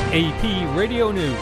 AP Radio News.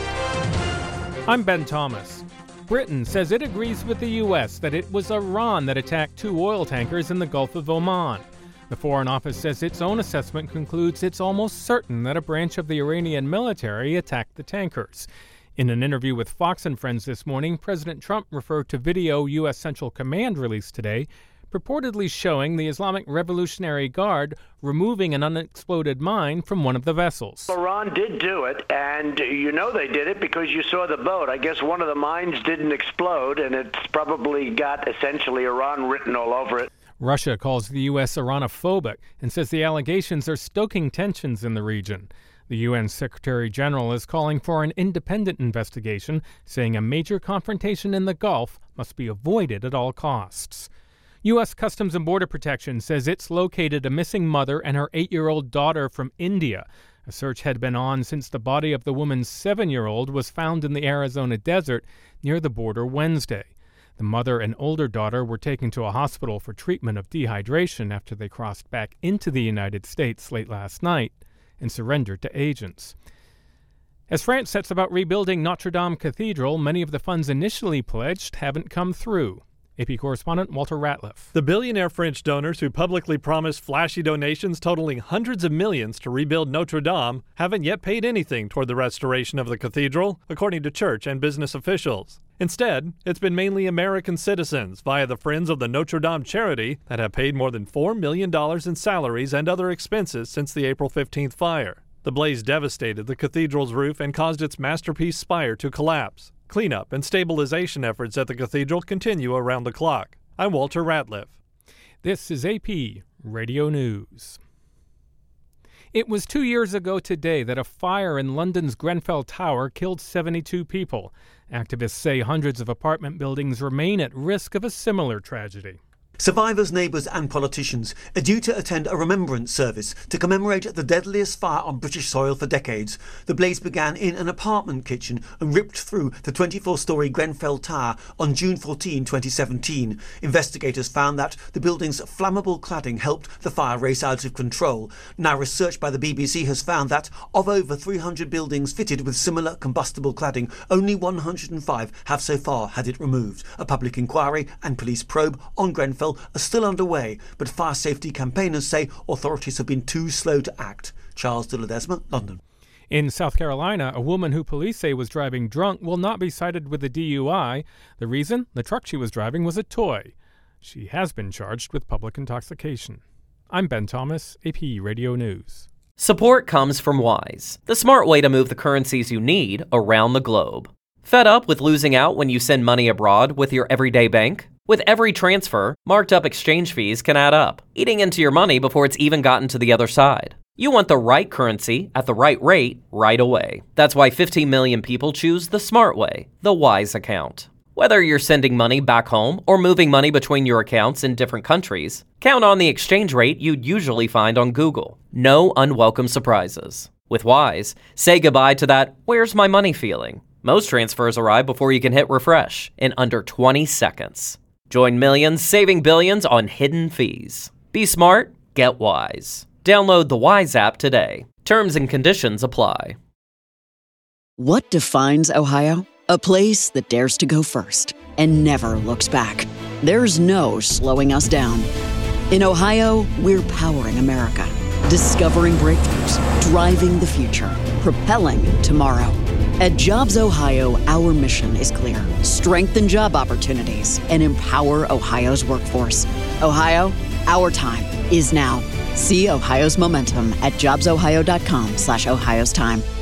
I'm Ben Thomas. Britain says it agrees with the U.S. that it was Iran that attacked 2 oil tankers in the Gulf of Oman. The Foreign Office says its own assessment concludes it's almost certain that a branch of the Iranian military attacked the tankers. In an interview with Fox and Friends this morning, President Trump referred to video U.S. Central Command released today, purportedly showing the Islamic Revolutionary Guard removing an unexploded mine from one of the vessels. Iran did do it, and you know they did it because you saw the boat. I guess one of the mines didn't explode, and it's probably got essentially Iran written all over it. Russia calls the U.S. Iranophobic and says the allegations are stoking tensions in the region. The UN Secretary General is calling for an independent investigation, saying a major confrontation in the Gulf must be avoided at all costs. U.S. Customs and Border Protection says it's located a missing mother and her 8-year-old daughter from India. A search had been on since the body of the woman's 7-year-old was found in the Arizona desert near the border Wednesday. The mother and older daughter were taken to a hospital for treatment of dehydration after they crossed back into the United States late last night and surrendered to agents. As France sets about rebuilding Notre Dame Cathedral, many of the funds initially pledged haven't come through. AP correspondent Walter Ratliff. The billionaire French donors who publicly promised flashy donations totaling hundreds of millions to rebuild Notre Dame haven't yet paid anything toward the restoration of the cathedral, according to church and business officials. Instead, it's been mainly American citizens via the Friends of the Notre Dame charity that have paid more than $4 million in salaries and other expenses since the April 15th fire. The blaze devastated the cathedral's roof and caused its masterpiece spire to collapse. Cleanup and stabilization efforts at the cathedral continue around the clock. I'm Walter Ratliff. This is AP Radio News. It was 2 years ago today that a fire in London's Grenfell Tower killed 72 people. Activists say hundreds of apartment buildings remain at risk of a similar tragedy. Survivors, neighbours and politicians are due to attend a remembrance service to commemorate the deadliest fire on British soil for decades. The blaze began in an apartment kitchen and ripped through the 24-storey Grenfell Tower on June 14, 2017. Investigators found that the building's flammable cladding helped the fire race out of control. Now research by the BBC has found that of over 300 buildings fitted with similar combustible cladding, only 105 have so far had it removed. A public inquiry and police probe on Grenfell are still underway, but fire safety campaigners say authorities have been too slow to act. Charles de Ledesma, London. In South Carolina, a woman who police say was driving drunk will not be cited with a DUI. The reason? The truck she was driving was a toy. She has been charged with public intoxication. I'm Ben Thomas, AP Radio News. Support comes from Wise, the smart way to move the currencies you need around the globe. Fed up with losing out when you send money abroad with your everyday bank? With every transfer, marked up exchange fees can add up, eating into your money before it's even gotten to the other side. You want the right currency at the right rate right away. That's why 15 million people choose the smart way, the Wise account. Whether you're sending money back home or moving money between your accounts in different countries, count on the exchange rate you'd usually find on Google. No unwelcome surprises. With Wise, say goodbye to that "where's my money" feeling. Most transfers arrive before you can hit refresh in under 20 seconds. Join millions saving billions on hidden fees. Be smart, get Wise. Download the Wise app today. Terms and conditions apply. What defines Ohio? A place that dares to go first and never looks back. There's no slowing us down. In Ohio, we're powering America, discovering breakthroughs, driving the future, propelling tomorrow. At Jobs Ohio, our mission is clear. Strengthen job opportunities and empower Ohio's workforce. Ohio, our time is now. See Ohio's momentum at jobsohio.com/Ohio's time.